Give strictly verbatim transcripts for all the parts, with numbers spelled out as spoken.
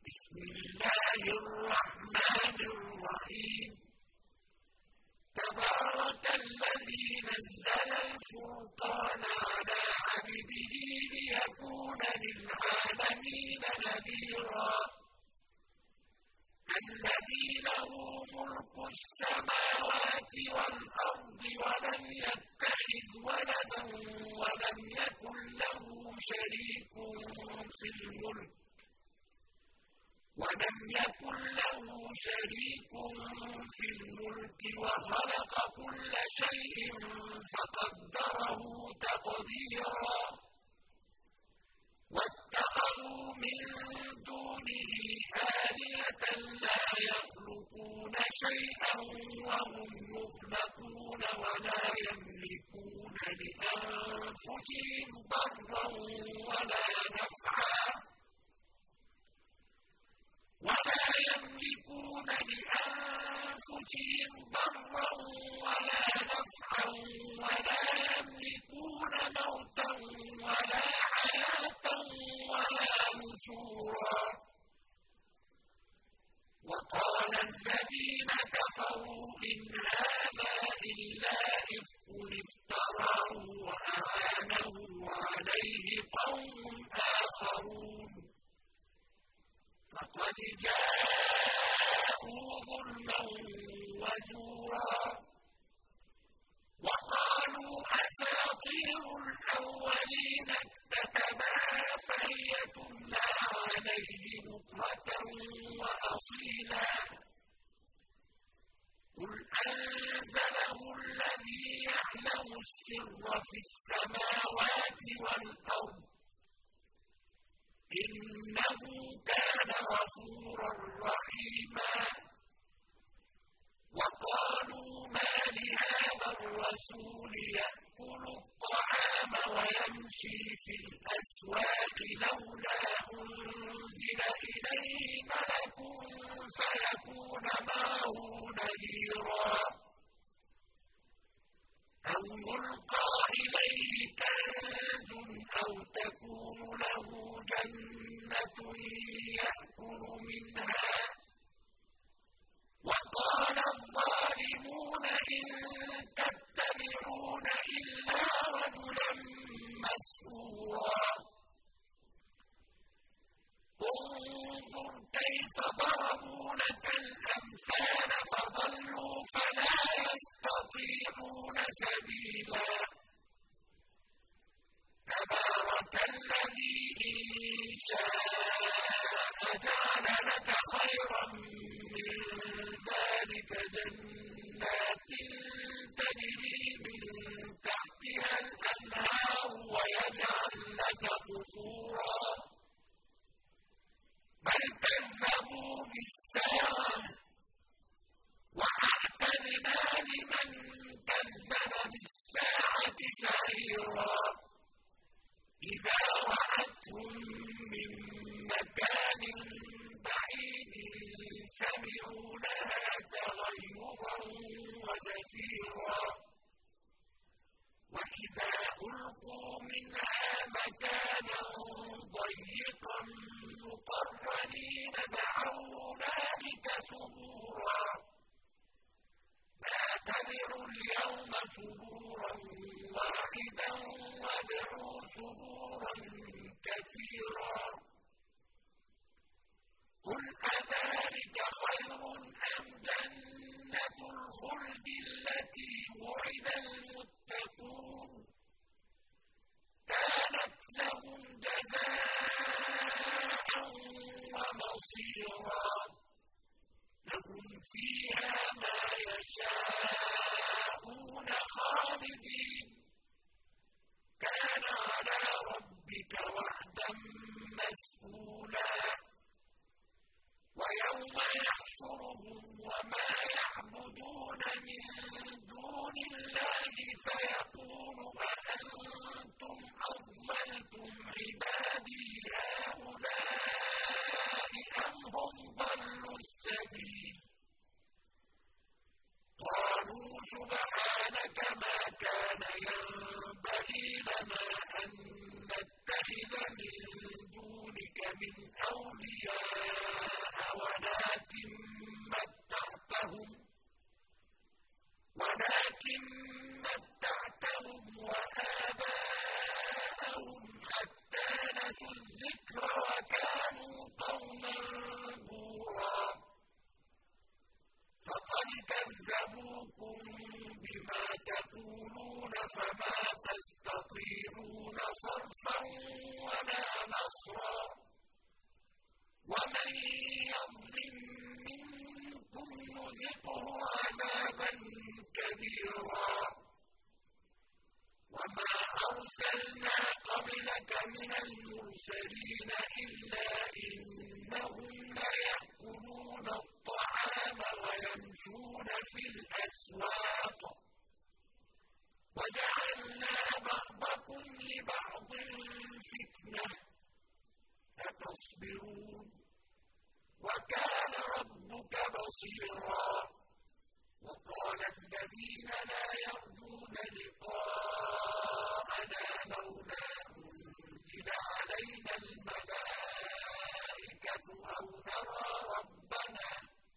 بسم الله الرحمن الرحيم تبارك الذي نزل الفرقان على عبده ليكون للعالمين نذيرا الذي له ملك السماوات والأرض ولم يتخذ ولدا ولم يكن له شريك في الملك ولم يكن له شريك في الملك وخلق كل شيء فقدره تقديرا واتخذوا من دونه آلهة لا يخلقون شيئا وهم يخلقون ولا يملكون لأنفسهم ضرا ولا نفعا ولا يملكون لأنفسهم ضرا ولا نفعا ولا يملكون موتا ولا حياة ولا نشورا وقال الذين كفروا إن هذا إلا إفك افتراه وأعانه عليه قوم آخرون فقد جاءوا ظلما وزورا وقالوا أساطير الأولين اكتتبها فهي تملى عليه بكرة وأصيلا قل أنزله الذي يعلم السر في السماوات والأرض إنه كان غفورا رحيما وقالوا ما لهذا الرسول يأكل الطعام ويمشي في الأسواق لولا أنزل إليه ملك فيكون معه نذيرا أو يلقى إليه كنز أو تكون له جنة يأكل منها وقال الظالمون إن تتبعون إلا رجلا مسحورا انظر كيف ضربوا لك الأمثال فضلوا فلا يستطيعون سبيلا تبارك الذي إن شاء جعل لك خيرا من ذلك جنات تجري من تحتها الأنهار ويجعل لك قصورا بل كذبوا بالساعة وأعتدنا لمن كذب بالساعة سعيرا إذا رأتهم من مكان بعيد سمعوا لها تغيظا وزفيرا وإذا ألقوا منها مكانا ضيقا مقرنين دعوا هنالك ثبورا لا تدعوا اليوم ثبورا واحدا وادعوا ثبورا كثيرا قل أذلك خير أم جنة الخلد التي وعد المتقون كانت لهم جزاء ومصيرا لهم فيها ما يشاءون خالدين كان على ربك وعدا مسئولا ويوم يحشرهم وما يعبدون من دون الله فيقول أأنتم أضللتم عبادي هؤلاء أم هم ضلوا السبيل قالوا سبحانك ما كان ينبغي لنا أن نتخذ من دونك من أولياء يظلم منكم نذقه عذابا كبيرا وما أرسلنا قبلك من المرسلين إلا إنهم ليأكلون الطعام ويمشون في الأسواق وجعلنا بعضكم لبعض فتنة أتصبرون وكان ربك بصيرا وقال الذين لا يرجون لقاءنا لولا أنزل علينا الملائكة أو نرى ربنا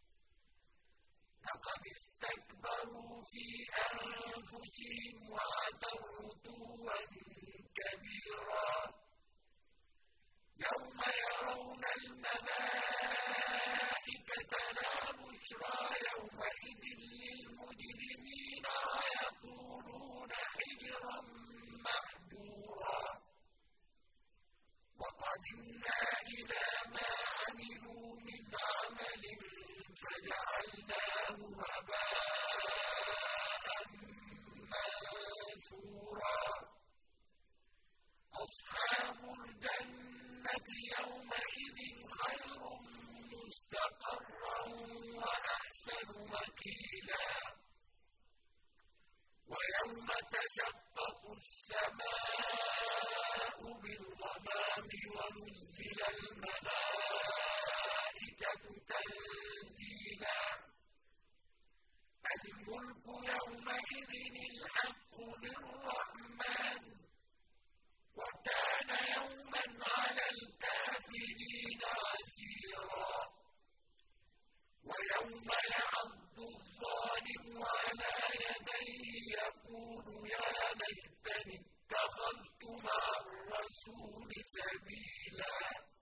لقد استكبروا في أنفسهم وعتوا عتوا كبيرا يوم يرون الملائكة لا بشرى يومئذ للمجرمين ويقولون حجرا محجورا وقدمنا إلى ما عملوا من عمل فجعلناه هباء منثورا أصحاب الجنة يومئذ خير مستقرا وأحسن مكيلا ويوم تشقق السماء بالغمام ونزل الملائكة تنزيلا الملك يومئذ الحق للرحمن وكان يوما على الكافرين عسيرا ويوم يعض الظالم على يديه يقول يا ليتني اتخذت مع الرسول سبيلا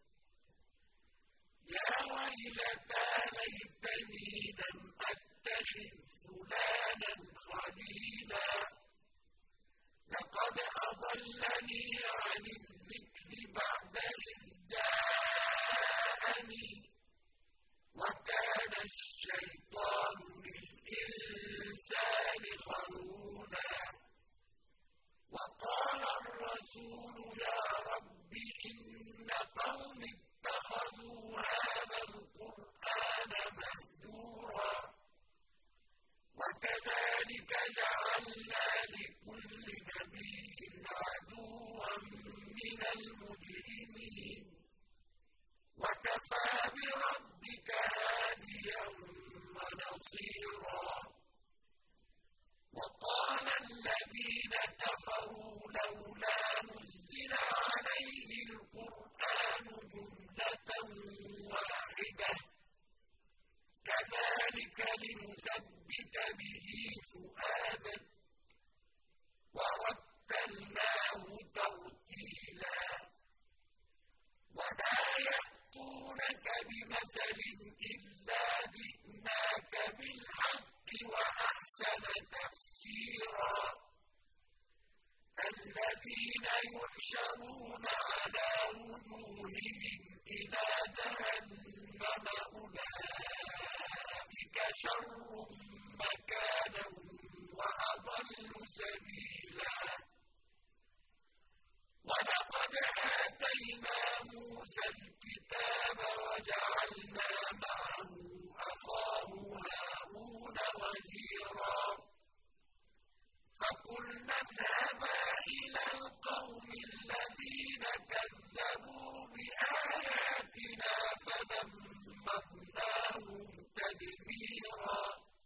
يا ويلتى ليتني لم أتخذ فلانا خليلا لقد أضلني عن الذكر بعد إذ جاءني وكان الشيطان للإنسان خذولا وقال الرسول يا رب إن قوم اتخذوا هذا القرآن مهجورا وكذلك جعلنا لكل نبي عدوا من المجرمين وكفى بربك هاديا ونصيرا وقال الذين كفروا لولا نزل عليه القرآن جملة واحدة كذلك لنثبت به فؤادك ورتلناه ترتيلا ولا يأتونك بمثل إلا جئناك بالحق وأحسن تفسيرا الذين يحشرون على وجوههم إلى جهنم أولئك شر مكانا وأضل سبيلا ولقد آتينا موسى الكتاب وجعلنا معه أخاه هارون وزيرا فقلنا اذهبا إلى القوم الذين كذبوا بآياتنا فدمرناهم تدميرا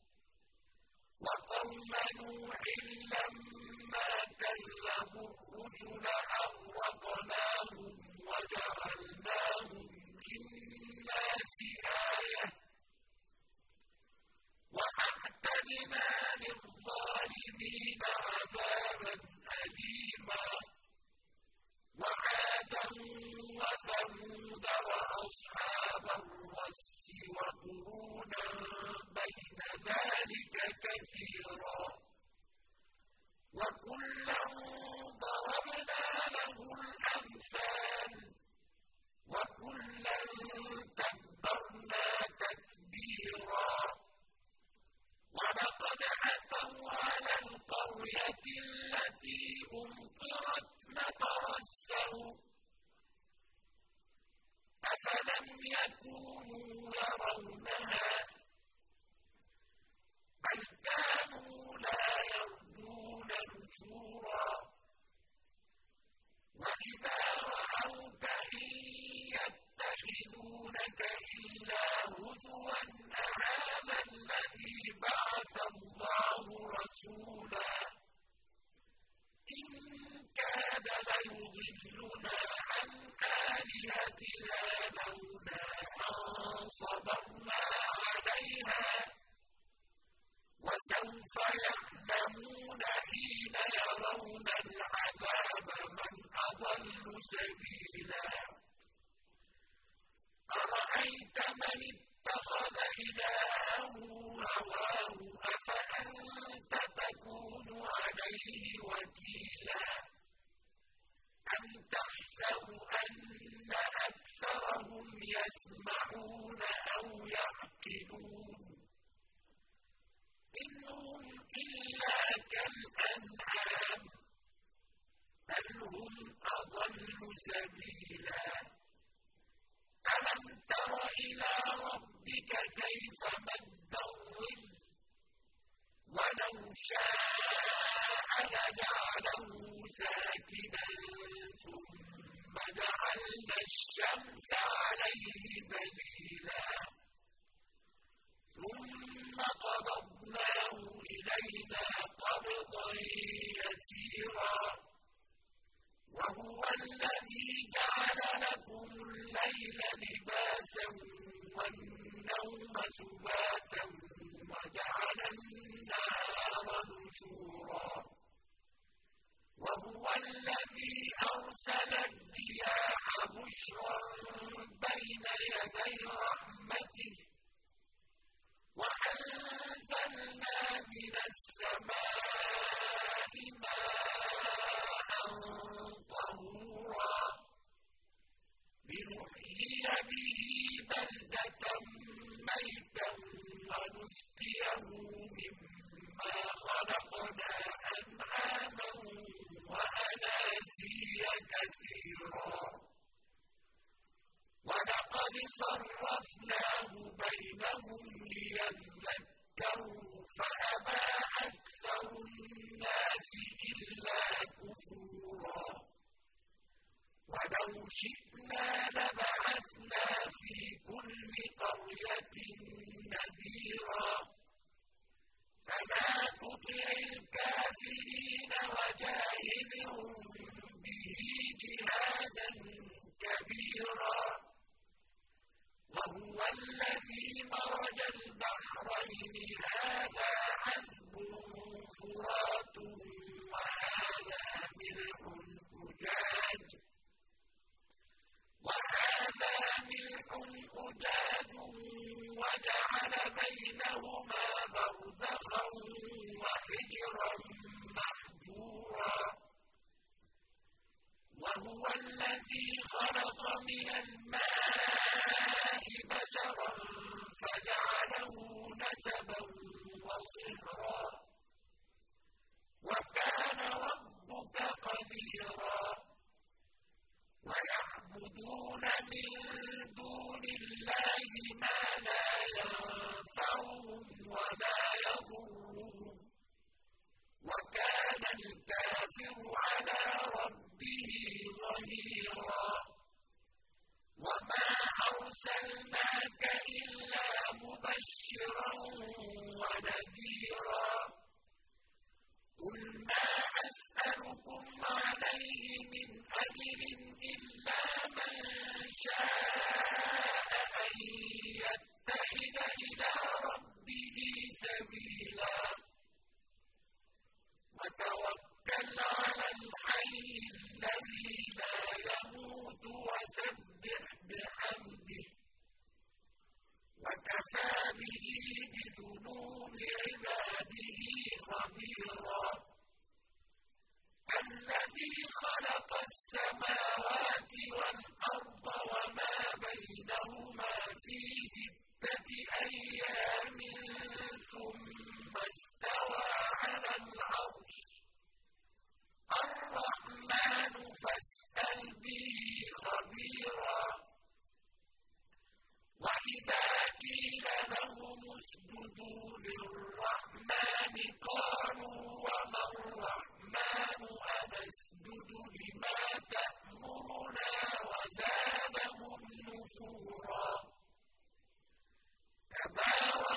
وقوم نوح لما كذبوا الرسل أغرقناهم وجعلناهم للناس آية وأعتدنا للظالمين عذابا أليما وعادا وثمود وأصحاب الرس وقرونا بين ذلك كثيرا فَسَوْفَ يَعْلَمُونَ حِينَ يَرَوْنَ الْعَذَابَ مَنْ أَضَلُّ سَبِيلًا أَرَأَيْتَ مَنِ اتَّخَذَ إِلَٰهَهُ هَوَاهُ أَفَأَنتَ تَكُونُ عَلَيْهِ وَكِيلًا أَمْ تَحْسَبُ أَنَّ أَكْثَرَهُمْ يَسْمَعُونَ أَوْ يَعْقِلُونَ إِنْ هُمْ إِلَّا كَالْأَنْعَامِ بَلْ هُمْ أَضَلُّ سَبِيلًا أَلَمْ تَرَ إِلَىٰ رَبِّكَ كَيْفَ مَدَّ الظِّلَّ وَلَوْ شَاءَ لَجَعَلَهُ سَاكِنًا ثُمَّ جَعَلْنَا الشَّمْسَ عَلَيْهِ دَلِيلًا ثُمَّ قَبَضْنَاهُ إِلَيْنَا قَبْضًا يَسِيرًا وَهُوَ الَّذِي جَعَلَ لَكُمُ اللَّيْلَ لِبَاسًا وَالنَّوْمَ سُبَاتًا وَجَعَلَ النَّهَارَ نُشُورًا وَهُوَ الَّذِي أَرْسَلَ الرِّيَاحَ بُشْرًا بَيْنَ يَدَيْ رَحْمَتِهِ وَأَنزَلْنَا مِنَ السَّمَاءِ مَاءً طَهُورًا لِّنُحْيِيَ بِهِ بَلْدَةً مَّيْتًا وَنُسْقِيَهُ مِمَّا خَلَقْنَا أَنْعَامًا وَأَنَاسِيَّ كَثِيرًا وَلَقَدْ صَرَّفْنَاهُ بَيْنَهُمْ لِيَذَّكَّرُوا فَأَبَىٰ أَكْثَرُ النَّاسِ إِلَّا كُفُورًا وَلَوْ شِئْنَا لَبَعَثْنَا فِي كُلِّ قَرْيَةٍ نَذِيرًا فَلَا تُطِعِ الْكَافِرِينَ وَجَاهِدْهُم بِهِ جِهَادًا كَبِيرًا وَهُوَ الَّذِي مَرَجَ الْبَحْرَيْنِ هَٰذَا عَذْبٌ فُرَاتٌ وَهَٰذَا مِلْحٌ أُجَاجٌ وَهَٰذَا مِلْحٌ أُجَاجٌ وَجَعَلَ بَيْنَهُمَا بَرْزَخًا وَحِجْرًا مَّحْجُورًا وَهُوَ الَّذِي خَلَقَ مِنَ الْمَاءِ بَشَرًا فَجَعَلَهُ نَسَبًا وَصِهْرًا وَكَانَ رَبُّكَ قَدِيرًا وَيَعْبُدُونَ مِن دُونِ اللَّهِ مَا لَا يَنفَعُهُمْ وَلَا يَضُرُّهُمْ وَكَانَ الْكَافِرُ عَلَىٰ رَبِّهِ ظَهِيرًا وَمَا أَرْسَلْنَاكَ إِلَّا مُبَشِّرًا وَنَذِيرًا قُلْ مَا أَسْأَلُكُمْ عَلَيْهِ مِنْ أَجْرٍ إِلَّا مَن شَاءَ أَن يَتَّخِذَ إِلَىٰ رَبِّهِ سَبِيلًا وَتَوَكَّلْ عَلَى الْحَيِّ الَّذِي لَا يَمُوتُ وَسَبِّحْ بِحَمْدِهِ وَكَفَىٰ بِهِ بِذُنُوبِ عِبَادِهِ خَبِيرًا الَّذِي خَلَقَ السَّمَاوَاتِ وَالْأَرْضَ وَمَا بَيْنَهُمَا فِي سِتَّةِ أَيَّامٍ ثُمَّ اسْتَوَىٰ عَلَى الْعَرْشِ الرَّحْمَٰنُ فَاسْأَلْ بِهِ خَبِيرًا وَإِذَا قِيلَ لَهُمُ اسْجُدُوا لِلرَّحْمَٰنِ قَالُوا وَمَا الرَّحْمَٰنُ أَنَسْجُدُ لِمَا تَأْمُرُنَا وَزَادَهُمْ نُفُورًا تَبَارَكَ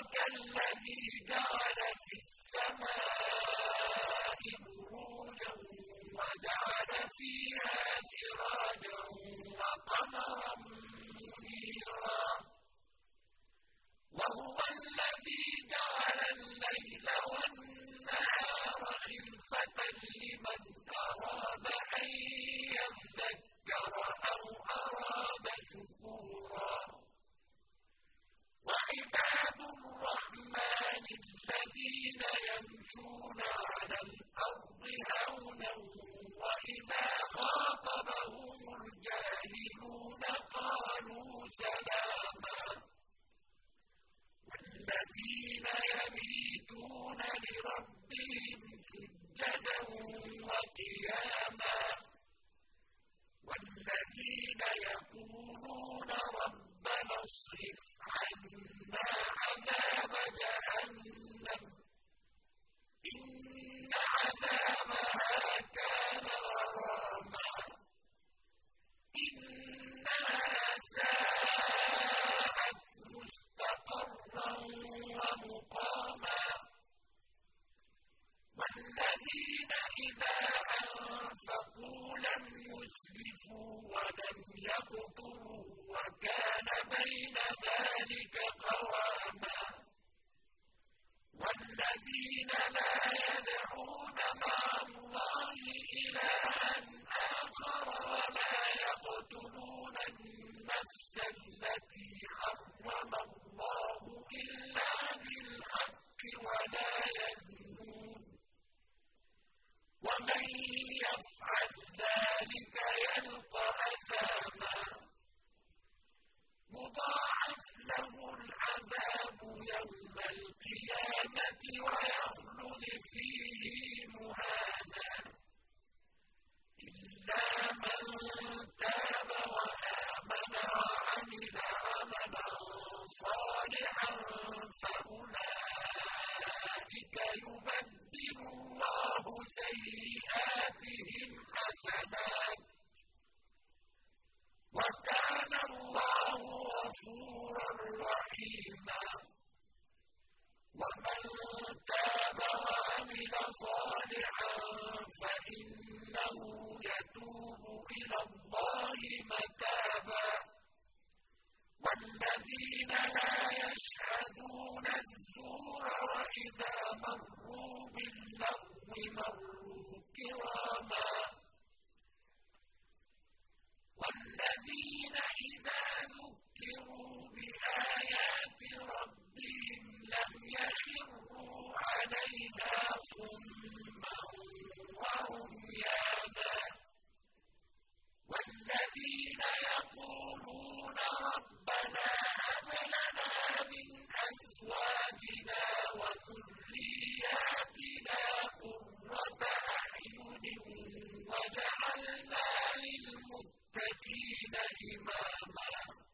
فاصرف عنا عذاب جهنم إن عذابها كان غراما إنها ساءت مستقرا ومقاما والذين إذا أنفقوا لم يسرفوا ولم يقتروا وكان بين ذلك قواما والذين لا يدعون مع الله إلها آخر ولا يقتلون النفس التي حرم الله إلا بالحق ولا يزنون ومن يفعل ذلك يلقى أثاما يضاعف له العذاب يوم القيامة ويخلد فيه مهانا إلا من تاب وآمن وعمل عملا صالحا فأولئك يبدل الله سيئاتهم حسنات وكان الله غفورا رحيما ومن تاب وعمل صالحا فإنه يتوب إلى الله متابا والذين لا يشهدون الزور وإذا مروا باللغو مروا كراما والذين إذا ذكروا بآيات ربهم لم يخروا عليها صما وعميانا والذين يقولون ربنا هب لنا من أزواجنا وذرياتنا قرة أعين وجعلنا للمتقين إماما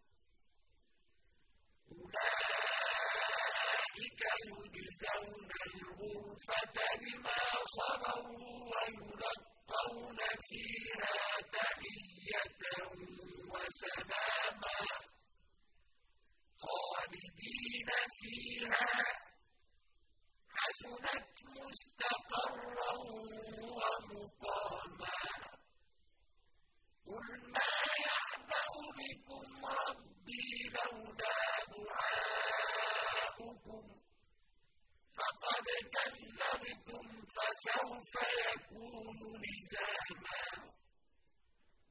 أولئك يجزون الغرفة بما صبروا ويلقون فيها تحية وسلاما خالدين فيها حسنت مستقرا ومقاما قل ما يعبأ بكم ربي لولا دعاؤكم فقد كذبتم فسوف يكون